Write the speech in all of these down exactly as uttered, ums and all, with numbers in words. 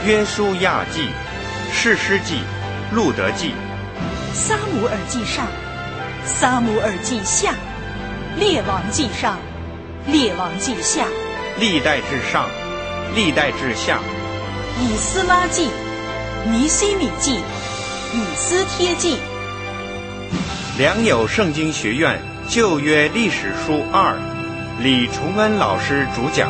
约书亚记、士师记、路得记、 撒母耳记上、撒母耳记下、列王记上、列王记下、 历代志上、历代志下、 以斯拉记、尼希米记、以斯帖记。 良友圣经学院旧约历史书二，李崇恩老师主讲。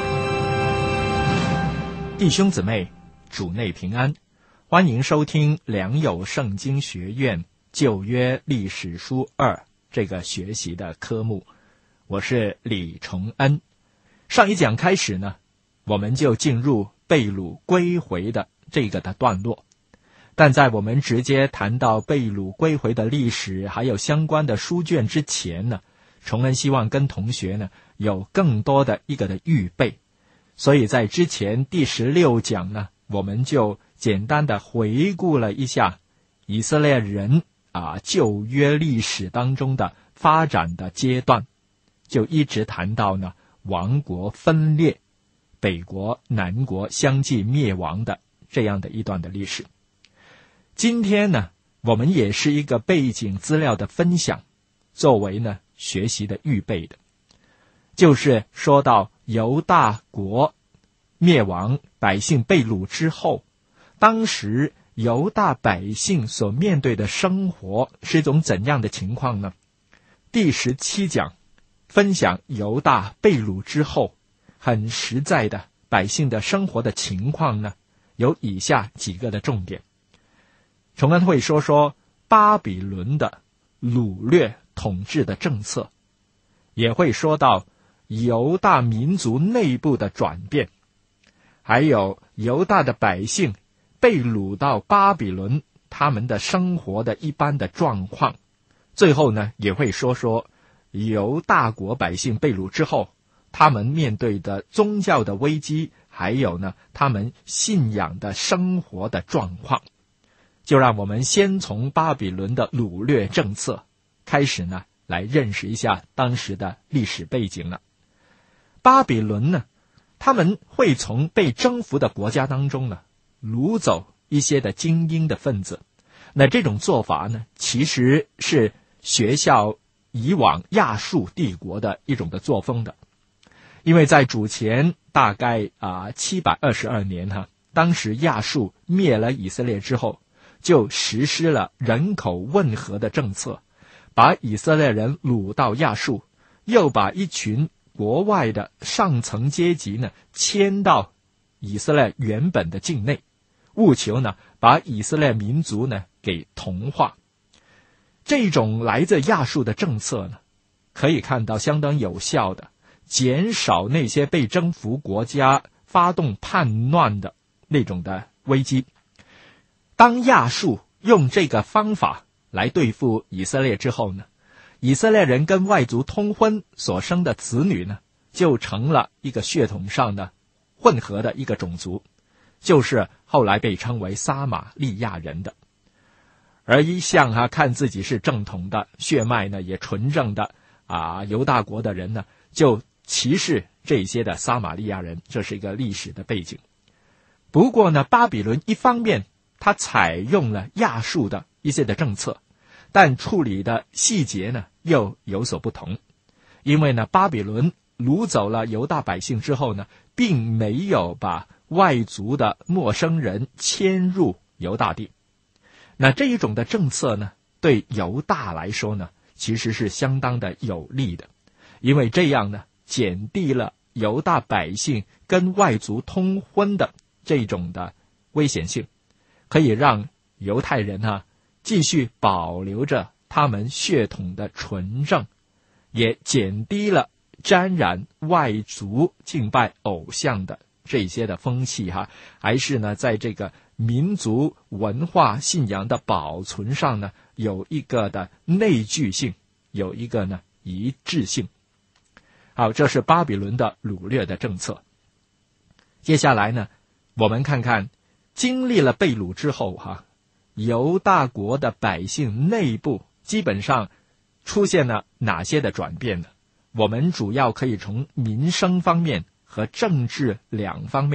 弟兄姊妹，主内平安，欢迎收听良友圣经学院旧约历史书二这个学习的科目。我是李崇恩。上一讲开始呢，我们就进入被掳归回的这个的段落。但在我们直接谈到被掳归回的历史还有相关的书卷之前呢，崇恩希望跟同学呢有更多的一个的预备。所以在之前第十六讲呢，我们就简单的回顾了一下以色列人啊旧约历史当中的发展的阶段，就一直谈到呢王国分裂，北国南国相继灭亡的这样的一段的历史。今天呢，我们也是一个背景资料的分享，作为呢学习的预备的，就是说到犹大国灭亡，百姓被掳之后，当时犹大百姓所面对的生活是一种怎样的情况呢？第十七讲分享犹大被掳之后很实在的百姓的生活的情况呢，有以下几个的重点。崇恩会说说巴比伦的掳掠统治的政策，也会说到犹大民族内部的转变，还有犹大的百姓被掳到巴比伦，他们的生活的一般的状况。最后呢，也会说说犹大国百姓被掳之后，他们面对的宗教的危机，还有呢他们信仰的生活的状况。就让我们先从巴比伦的掳掠政策开始呢，来认识一下当时的历史背景了。巴比伦呢，他们会从被征服的国家当中呢，掳走一些的精英的分子。那这种做法呢，其实是学校以往亚述帝国的一种的作风的。因为在主前大概啊七百二十二年哈，当时亚述灭了以色列之后，就实施了人口混合的政策，把以色列人掳到亚述，又把一群国外的上层阶级呢迁到以色列原本的境内，务求呢把以色列民族呢给同化。这种来自亚述的政策呢，可以看到相当有效的减少那些被征服国家发动叛乱的那种的危机。当亚述用这个方法来对付以色列之后呢，以色列人跟外族通婚所生的子女呢，就成了一个血统上的混合的一个种族，就是后来被称为撒玛利亚人的。而一向哈、啊、看自己是正统的，血脉呢也纯正的啊犹大国的人呢，就歧视这些的撒玛利亚人，这是一个历史的背景。不过呢，巴比伦一方面他采用了亚述的一些的政策，但处理的细节呢又有所不同。因为呢，巴比伦掳走了犹大百姓之后呢，并没有把外族的陌生人迁入犹大地。那这一种的政策呢，对犹大来说呢，其实是相当的有利的，因为这样呢，减低了犹大百姓跟外族通婚的这种的危险性，可以让犹太人啊继续保留着他们血统的纯正，也减低了沾染外族敬拜偶像的这些的风气哈，还是呢在这个民族文化信仰的保存上呢，有一个的内聚性，有一个呢一致性。好，这是巴比伦的掳掠的政策。接下来呢，我们看看经历了被掳之后哈，犹大国的百姓内部基本上出现了哪些的转变呢？我们主要可以从民生方面和政治两方面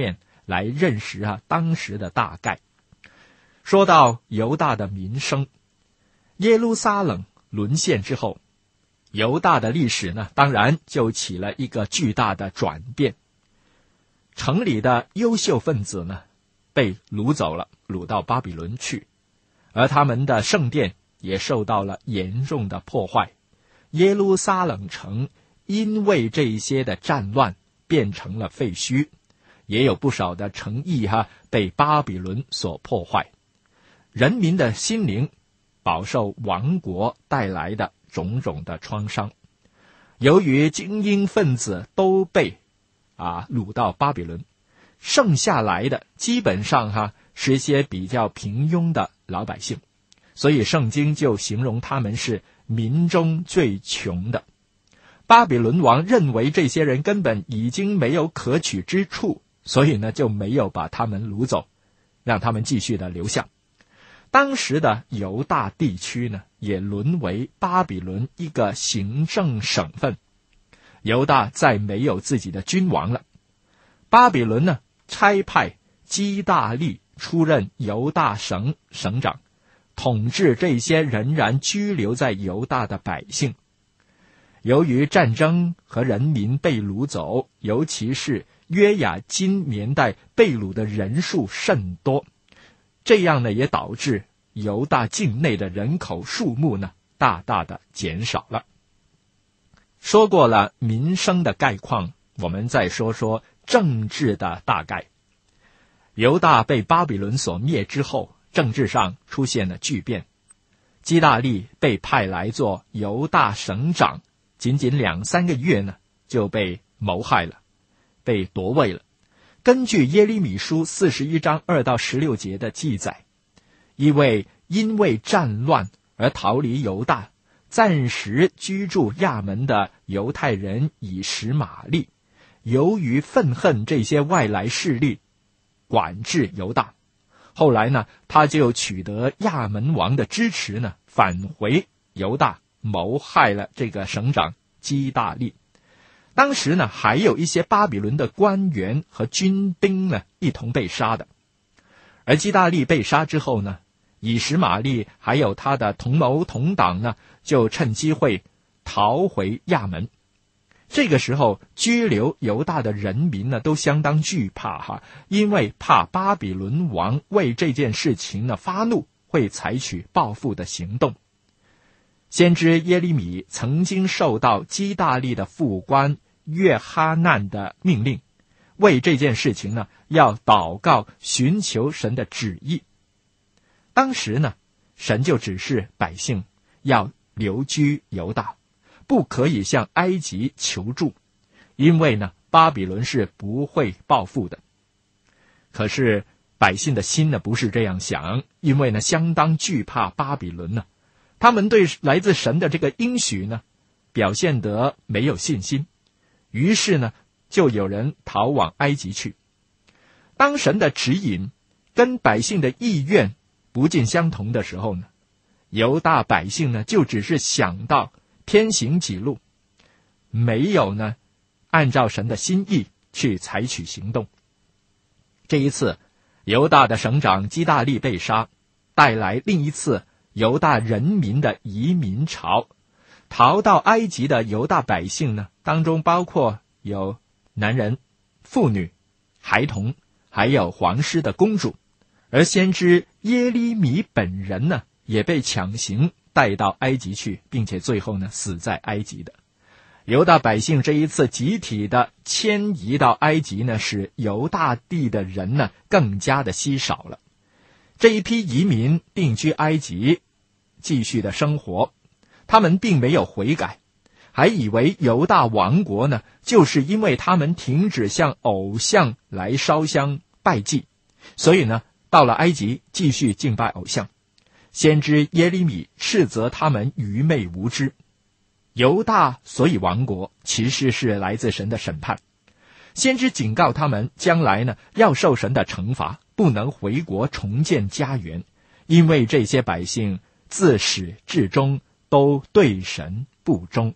来认识啊当时的大概。说到犹大的民生，耶路撒冷沦陷之后，犹大的历史呢，当然就起了一个巨大的转变。城里的优秀分子呢，被掳走了，掳到巴比伦去，而他们的圣殿也受到了严重的破坏。耶路撒冷城因为这一些的战乱变成了废墟，也有不少的城邑哈被巴比伦所破坏，人民的心灵饱受亡国带来的种种的创伤。由于精英分子都被啊掳到巴比伦，剩下来的基本上哈是一些比较平庸的老百姓，所以圣经就形容他们是民中最穷的。巴比伦王认为这些人根本已经没有可取之处，所以呢就没有把他们掳走，让他们继续的留下。当时的犹大地区呢，也沦为巴比伦一个行政省份。犹大再没有自己的君王了。巴比伦呢，差派基大利出任犹大省省长，统治这些仍然居留在犹大的百姓。由于战争和人民被掳走，尤其是约雅金年代被掳的人数甚多，这样呢也导致犹大境内的人口数目呢大大的减少了。说过了民生的概况，我们再说说政治的大概。犹大被巴比伦所灭之后，政治上出现了巨变。基大利被派来做犹大省长，仅仅两三个月呢，就被谋害了，被夺位了。根据耶利米书四十一章二到十六节的记载，一位因为战乱而逃离犹大，暂时居住亚门的犹太人以实玛利，由于愤恨这些外来势力管制犹大，后来呢，他就取得亚门王的支持呢，返回犹大，谋害了这个省长基大利。当时呢，还有一些巴比伦的官员和军兵呢一同被杀的。而基大利被杀之后呢，以实玛利还有他的同谋同党呢，就趁机会逃回亚门。这个时候，居留犹大的人民呢，都相当惧怕哈，因为怕巴比伦王为这件事情呢发怒，会采取报复的行动。先知耶利米曾经受到基大利的副官约哈难的命令，为这件事情呢，要祷告寻求神的旨意。当时呢，神就指示百姓要留居犹大，不可以向埃及求助，因为呢，巴比伦是不会报复的。可是百姓的心呢不是这样想，因为呢相当惧怕巴比伦呢，他们对来自神的这个应许呢表现得没有信心，于是呢就有人逃往埃及去。当神的指引跟百姓的意愿不尽相同的时候呢，犹大百姓呢就只是想到偏行己路，没有呢按照神的心意去采取行动。这一次犹大的省长基大利被杀，带来另一次犹大人民的移民潮。逃到埃及的犹大百姓呢，当中包括有男人、妇女、孩童，还有皇室的公主。而先知耶利米本人呢，也被强行带到埃及去，并且最后呢死在埃及的。犹大百姓这一次集体的迁移到埃及呢，使犹大地的人呢更加的稀少了。这一批移民定居埃及，继续的生活，他们并没有悔改，还以为犹大王国呢，就是因为他们停止向偶像来烧香拜祭，所以呢，到了埃及继续敬拜偶像。先知耶利米斥责他们愚昧无知。犹大所以亡国，其实是来自神的审判。先知警告他们，将来呢要受神的惩罚，不能回国重建家园，因为这些百姓自始至终都对神不忠。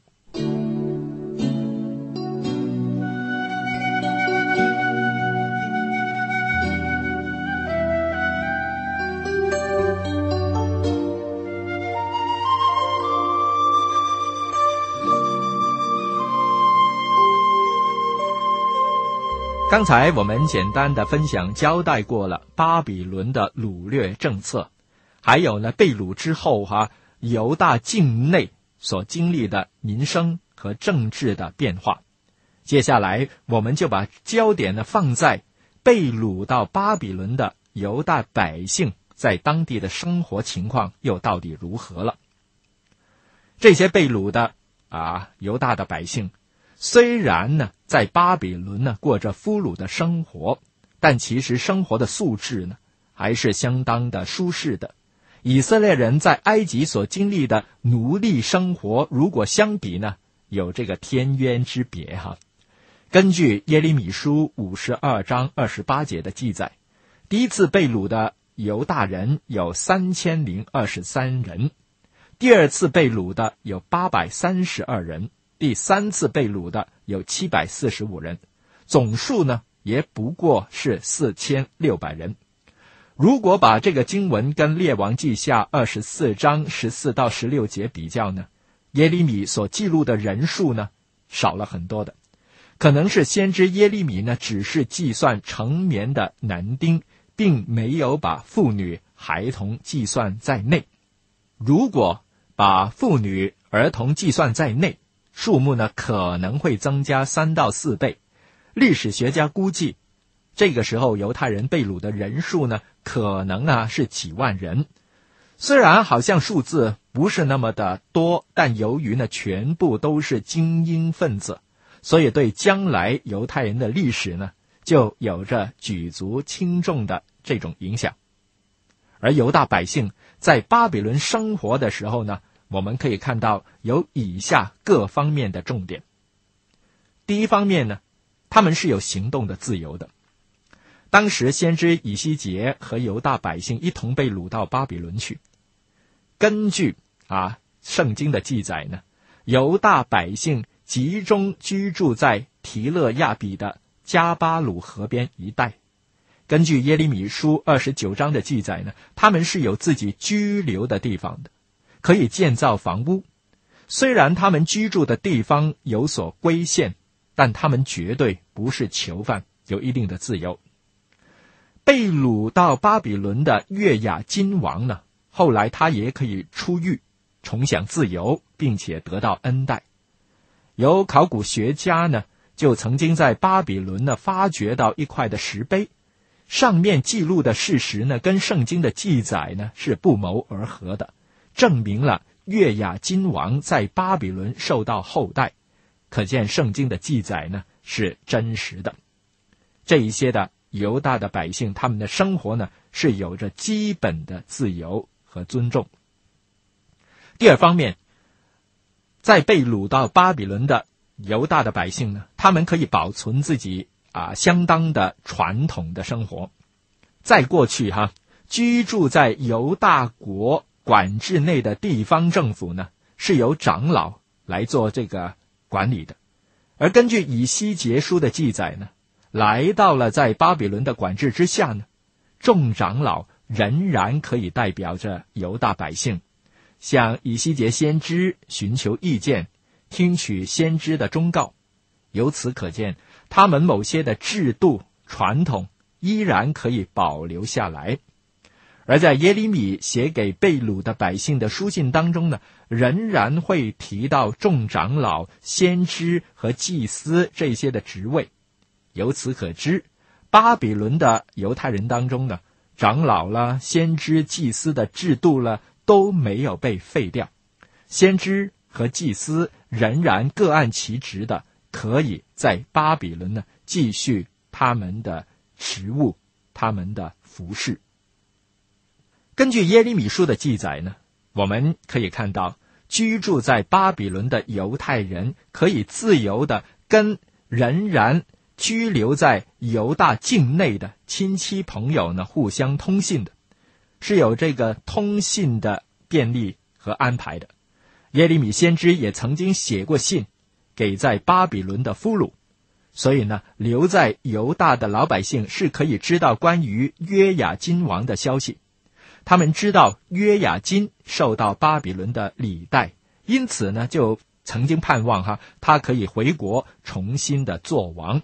刚才我们简单的分享交代过了巴比伦的掳掠政策，还有呢被掳之后哈、啊、犹大境内所经历的民生和政治的变化。接下来我们就把焦点呢放在被掳到巴比伦的犹大百姓在当地的生活情况又到底如何了。这些被掳的啊犹大的百姓虽然呢在巴比伦呢过着俘虏的生活，但其实生活的素质呢还是相当的舒适的。以色列人在埃及所经历的奴隶生活，如果相比呢，有这个天渊之别哈。根据耶利米书五十二章二十八节的记载，第一次被掳的犹大人有三千零二十三人，第二次被掳的有八百三十二人，第三次被掳的有七百四十五人，总数呢也不过是四千六百人。如果把这个经文跟列王记下二十四章十四到十六节比较呢，耶利米所记录的人数呢少了很多的。可能是先知耶利米呢只是计算成眠的男丁，并没有把妇女孩童计算在内。如果把妇女儿童计算在内，数目呢可能会增加三到四倍。历史学家估计这个时候犹太人被掳的人数呢可能啊是几万人。虽然好像数字不是那么的多，但由于呢全部都是精英分子，所以对将来犹太人的历史呢就有着举足轻重的这种影响。而犹大百姓在巴比伦生活的时候呢，我们可以看到有以下各方面的重点。第一方面呢，他们是有行动的自由的。当时先知以西结和犹大百姓一同被掳到巴比伦去。根据啊圣经的记载呢，犹大百姓集中居住在提勒亚比的加巴鲁河边一带。根据耶利米书二十九章的记载呢，他们是有自己居留的地方的，可以建造房屋。虽然他们居住的地方有所规限，但他们绝对不是囚犯，有一定的自由。被掳到巴比伦的约雅金王呢，后来他也可以出狱，重享自由，并且得到恩待。有考古学家呢，就曾经在巴比伦呢发掘到一块的石碑，上面记录的事实呢，跟圣经的记载呢是不谋而合的，证明了约雅金王在巴比伦受到厚待，可见圣经的记载呢是真实的。这一些的犹大的百姓，他们的生活呢是有着基本的自由和尊重。第二方面，在被掳到巴比伦的犹大的百姓呢，他们可以保存自己啊相当的传统的生活。在过去哈，居住在犹大国管制内的地方政府呢，是由长老来做这个管理的。而根据以西结书的记载呢，来到了在巴比伦的管制之下呢，众长老仍然可以代表着犹大百姓，向以西结先知寻求意见，听取先知的忠告。由此可见，他们某些的制度传统依然可以保留下来。而在耶利米写给被掳的百姓的书信当中呢，仍然会提到众长老、先知和祭司这些的职位。由此可知，巴比伦的犹太人当中呢，长老啦、先知、祭司的制度啦都没有被废掉，先知和祭司仍然各按其职的，可以在巴比伦呢继续他们的职务，他们的服事。根据耶利米书的记载呢，我们可以看到，居住在巴比伦的犹太人可以自由的跟仍然居留在犹大境内的亲戚朋友呢互相通信的，是有这个通信的便利和安排的。耶利米先知也曾经写过信给在巴比伦的俘虏，所以呢，留在犹大的老百姓是可以知道关于约雅金王的消息。他们知道约雅金受到巴比伦的礼待，因此呢，就曾经盼望哈他可以回国重新的做王。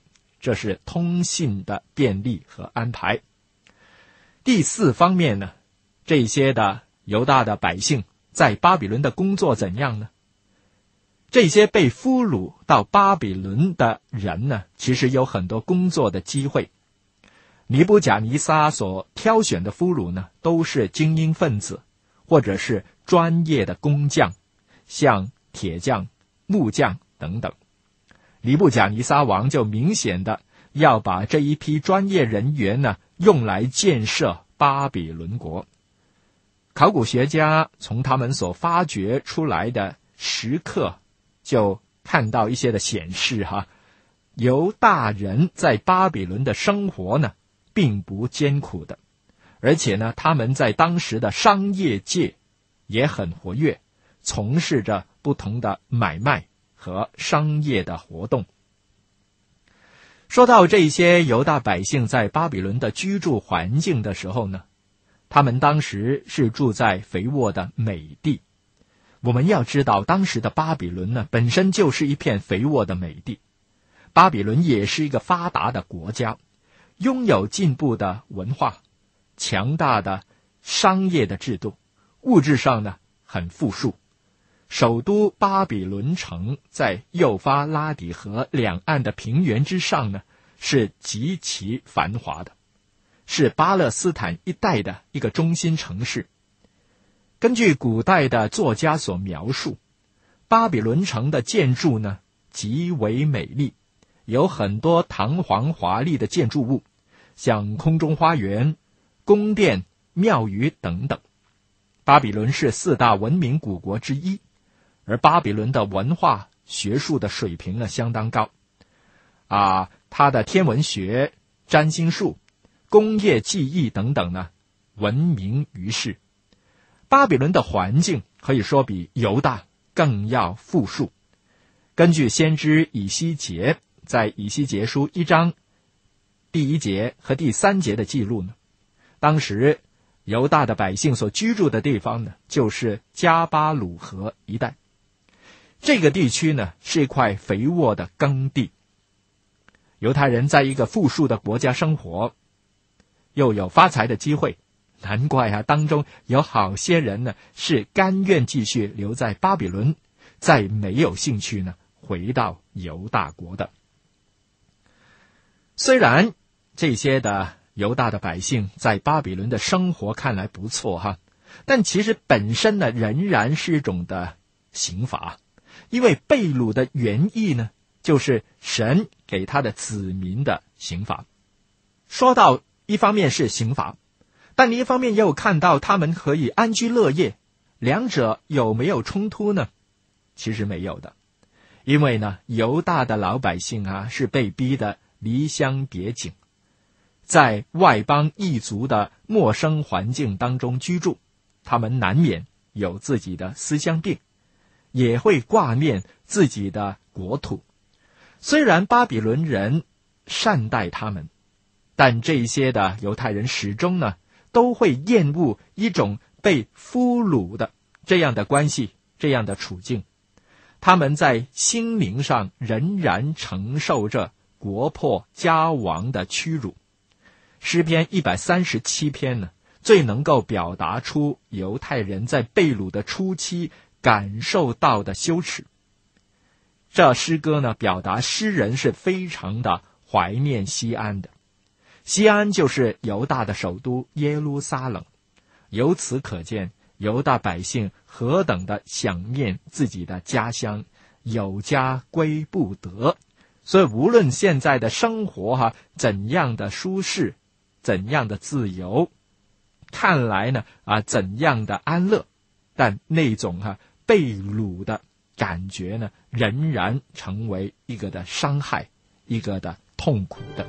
这是通信的便利和安排。第四方面呢，这些的犹大的百姓在巴比伦的工作怎样呢？这些被俘虏到巴比伦的人呢，其实有很多工作的机会。尼布甲尼撒所挑选的俘虏呢，都是精英分子，或者是专业的工匠，像铁匠、木匠等等。尼布甲尼撒王就明显的要把这一批专业人员呢，用来建设巴比伦国。考古学家从他们所发掘出来的石刻就看到一些的显示哈，犹大人在巴比伦的生活呢并不艰苦的，而且呢他们在当时的商业界也很活跃，从事着不同的买卖和商业的活动。说到这些犹大百姓在巴比伦的居住环境的时候呢，他们当时是住在肥沃的美地。我们要知道，当时的巴比伦呢，本身就是一片肥沃的美地。巴比伦也是一个发达的国家，拥有进步的文化，强大的商业的制度，物质上呢很富庶。首都巴比伦城在幼发拉底河两岸的平原之上呢，是极其繁华的，是巴勒斯坦一带的一个中心城市。根据古代的作家所描述，巴比伦城的建筑呢极为美丽，有很多堂皇华丽的建筑物，像空中花园、宫殿、庙宇等等。巴比伦是四大文明古国之一，而巴比伦的文化学术的水平呢相当高啊，它的天文学、占星术、工业技艺等等呢闻名于世。巴比伦的环境可以说比犹大更要富庶。根据先知以西结在以西结书一章第一节和第三节的记录呢，当时犹大的百姓所居住的地方呢，就是加巴鲁河一带。这个地区呢，是一块肥沃的耕地。犹太人在一个富庶的国家生活，又有发财的机会，难怪啊，当中有好些人呢是甘愿继续留在巴比伦，再没有兴趣呢回到犹大国的。虽然这些的犹大的百姓在巴比伦的生活看来不错哈，但其实本身呢仍然是一种的刑罚，因为被掳的原意呢就是神给他的子民的刑罚。说到一方面是刑罚，但另一方面也有看到他们可以安居乐业，两者有没有冲突呢？其实没有的，因为呢犹大的老百姓啊是被逼的离乡别井，在外邦异族的陌生环境当中居住，他们难免有自己的思乡病，也会挂念自己的国土。虽然巴比伦人善待他们，但这些的犹太人始终呢都会厌恶一种被俘虏的这样的关系，这样的处境。他们在心灵上仍然承受着国破家亡的屈辱。诗篇一百三十七篇呢，最能够表达出犹太人在被掳的初期感受到的羞耻。这诗歌呢，表达诗人是非常的怀念西安的。西安就是犹大的首都耶路撒冷，由此可见犹大百姓何等的想念自己的家乡，有家归不得。所以无论现在的生活哈、啊、怎样的舒适，怎样的自由，看来呢啊怎样的安乐，但那种哈、啊、被掳的感觉呢，仍然成为一个的伤害，一个的痛苦的。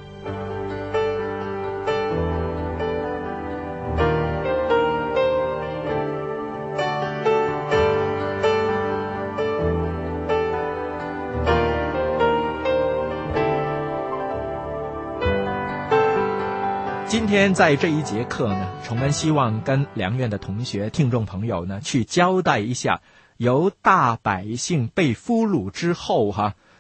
今天在这一节课呢，崇恩希望跟良院的同学听众朋友呢去交代一下犹大百姓被俘虏之后哈，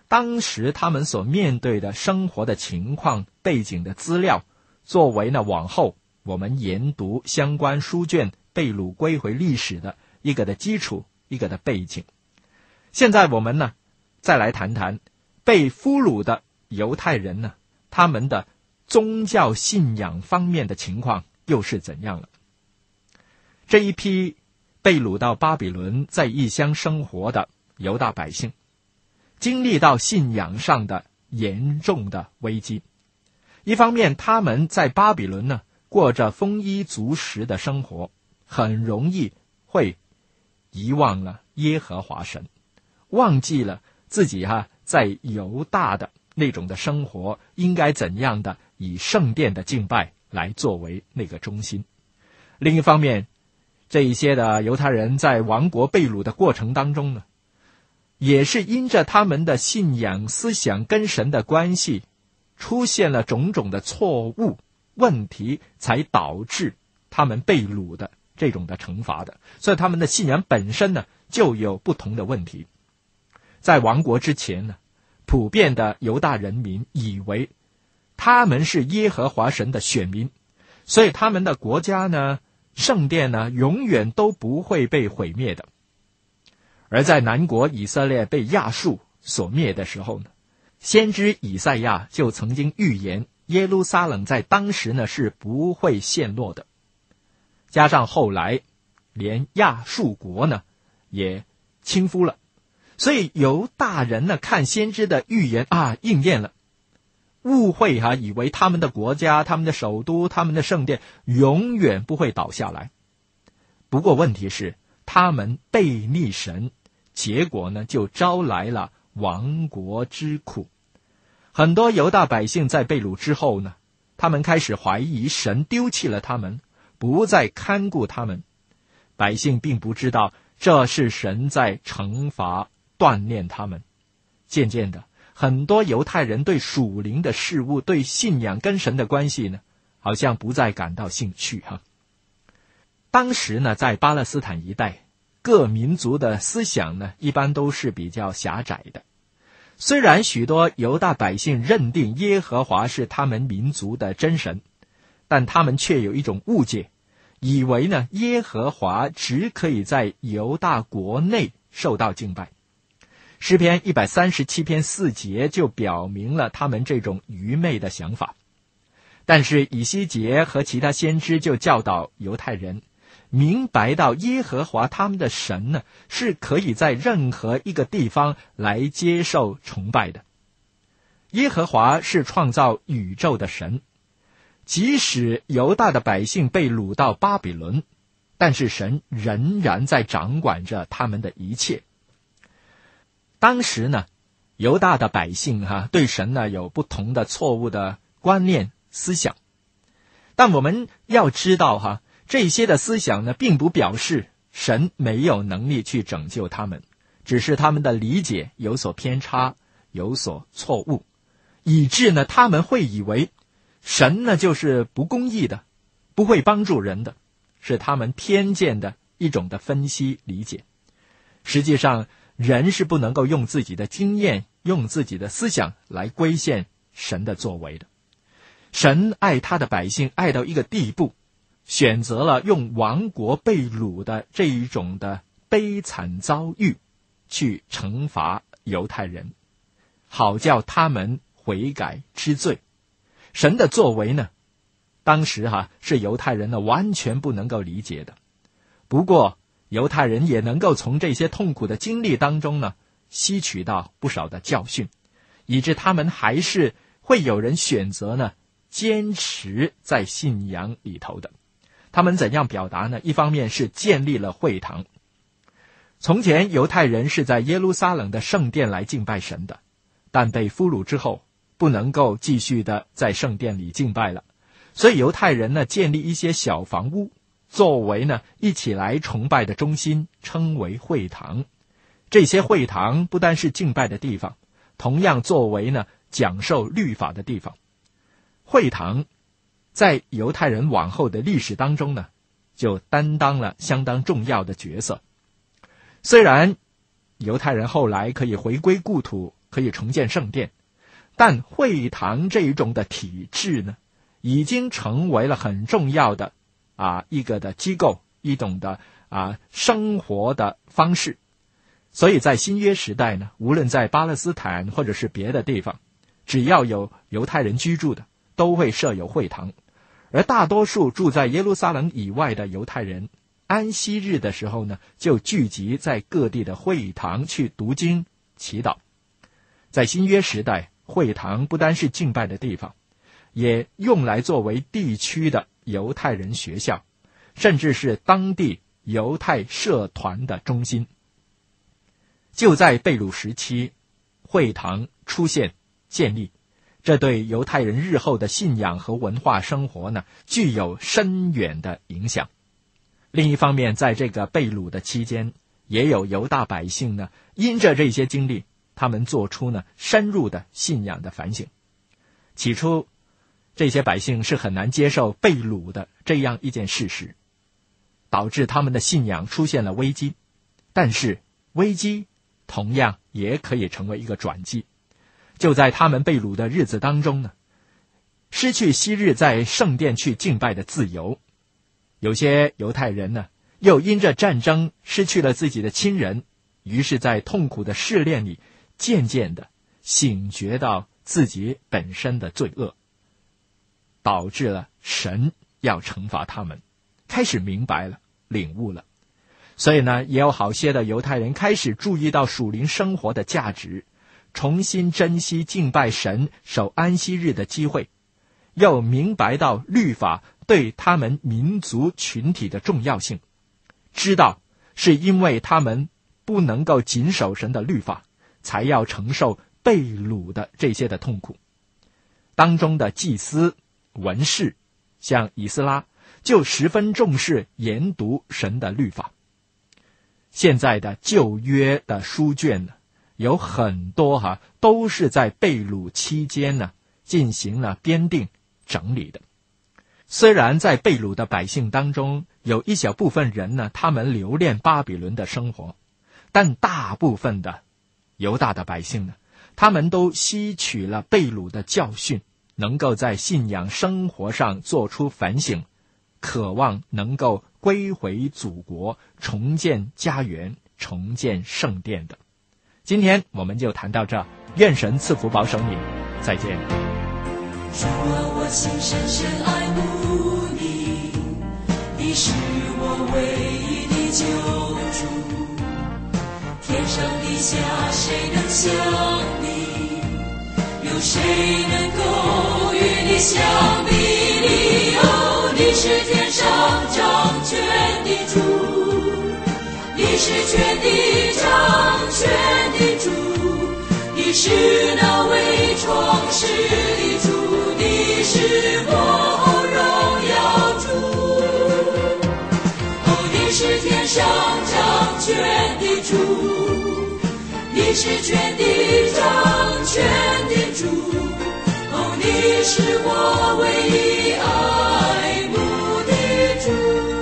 当时他们所面对的生活的情况、背景的资料，作为呢往后我们研读相关书卷被掳归回历史的一个的基础，一个的背景。现在我们呢再来谈谈被俘虏的犹太人呢，他们的宗教信仰方面的情况又是怎样了。这一批被掳到巴比伦在异乡生活的犹大百姓，经历到信仰上的严重的危机。一方面他们在巴比伦呢过着丰衣足食的生活，很容易会遗忘了耶和华神，忘记了自己哈、啊、在犹大的那种的生活应该怎样的以圣殿的敬拜来作为那个中心。另一方面，这一些的犹太人在亡国被掳的过程当中呢，也是因着他们的信仰思想跟神的关系出现了种种的错误问题，才导致他们被掳的这种的惩罚的。所以他们的信仰本身呢就有不同的问题。在亡国之前呢，普遍的犹大人民以为他们是耶和华神的选民，所以他们的国家呢，圣殿呢永远都不会被毁灭的。而在南国以色列被亚述所灭的时候呢，先知以赛亚就曾经预言耶路撒冷在当时呢是不会陷落的。加上后来连亚述国呢也倾覆了，所以犹大人呢看先知的预言啊应验了，误会哈、啊、以为他们的国家、他们的首都、他们的圣殿永远不会倒下来。不过问题是他们背逆神，结果呢就招来了亡国之苦。很多犹大百姓在被掳之后呢，他们开始怀疑神丢弃了他们，不再看顾他们。百姓并不知道这是神在惩罚锻炼他们。渐渐的，很多犹太人对属灵的事物、对信仰跟神的关系呢，好像不再感到兴趣哈。当时呢，在巴勒斯坦一带，各民族的思想呢，一般都是比较狭窄的。虽然许多犹大百姓认定耶和华是他们民族的真神，但他们却有一种误解，以为呢耶和华只可以在犹大国内受到敬拜。诗篇一百三十七篇四节就表明了他们这种愚昧的想法。但是以西结和其他先知就教导犹太人明白到耶和华他们的神呢，是可以在任何一个地方来接受崇拜的。耶和华是创造宇宙的神，即使犹大的百姓被掳到巴比伦，但是神仍然在掌管着他们的一切。当时呢，犹大的百姓哈、啊、对神呢有不同的错误的观念思想，但我们要知道哈、啊，这些的思想呢，并不表示神没有能力去拯救他们，只是他们的理解有所偏差，有所错误，以致呢，他们会以为神呢就是不公义的，不会帮助人的，是他们偏见的一种的分析理解。实际上，人是不能够用自己的经验、用自己的思想来规限神的作为的。神爱他的百姓爱到一个地步，选择了用亡国被掳的这一种的悲惨遭遇去惩罚犹太人，好叫他们悔改知罪。神的作为呢，当时哈、啊、是犹太人呢完全不能够理解的。不过犹太人也能够从这些痛苦的经历当中呢吸取到不少的教训，以致他们还是会有人选择呢坚持在信仰里头的。他们怎样表达呢？一方面是建立了会堂。从前犹太人是在耶路撒冷的圣殿来敬拜神的，但被俘虏之后不能够继续的在圣殿里敬拜了，所以犹太人呢建立一些小房屋，作为呢一起来崇拜的中心，称为会堂。这些会堂不单是敬拜的地方，同样作为呢讲授律法的地方。会堂在犹太人往后的历史当中呢，就担当了相当重要的角色。虽然犹太人后来可以回归故土， 可以重建圣殿，但会堂这一种的体制呢，已经成为了很重要的啊一个的机构，一种的啊生活的方式。所以在新约时代呢，无论在巴勒斯坦或者是别的地方，只要有犹太人居住的，都会设有会堂。而大多数住在耶路撒冷以外的犹太人，安息日的时候呢，就聚集在各地的会堂去读经祈祷。在新约时代，会堂不单是敬拜的地方，也用来作为地区的犹太人学校，甚至是当地犹太社团的中心。就在被掳时期，会堂出现建立，这对犹太人日后的信仰和文化生活呢，具有深远的影响。另一方面，在这个被掳的期间，也有犹大百姓呢，因着这些经历，他们做出呢深入的信仰的反省。起初，这些百姓是很难接受被掳的这样一件事实，导致他们的信仰出现了危机。但是，危机同样也可以成为一个转机。就在他们被掳的日子当中呢，失去昔日在圣殿去敬拜的自由。有些犹太人呢，又因着战争失去了自己的亲人，于是在痛苦的试炼里，渐渐的醒觉到自己本身的罪恶，导致了神要惩罚他们，开始明白了，领悟了。所以呢，也有好些的犹太人开始注意到属灵生活的价值，重新珍惜敬拜神、守安息日的机会，又明白到律法对他们民族群体的重要性，知道是因为他们不能够谨守神的律法，才要承受被掳的这些的痛苦。当中的祭司、文士，像以斯拉，就十分重视研读神的律法。现在的旧约的书卷呢，有很多哈、啊、都是在被掳期间呢进行了编订整理的。虽然在被掳的百姓当中，有一小部分人呢，他们留恋巴比伦的生活，但大部分的犹大的百姓呢，他们都吸取了被掳的教训，能够在信仰生活上做出反省，渴望能够归回祖国，重建家园，重建圣殿的。今天我们就谈到这，愿神赐福保守你，再见。 主啊，我心深深爱慕你，你是我唯一的救主，天上地下谁能像你，有谁能够与你相比拟？哦，你是天上掌权的主，你是全地掌权的主，你是那为创世的主，你是我荣耀主。哦，你是天上掌权的主，你是全地掌权的主。哦，你是我唯一爱慕的主。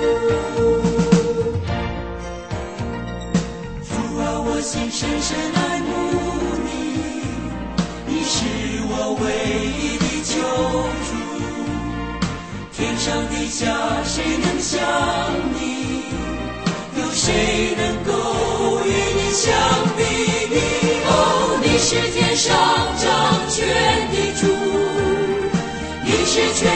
主啊，我心深深爱慕你，你是我唯一的救主，天上地下谁能像你，有谁能够与你相比拟？哦，你是天上掌权的主，你是全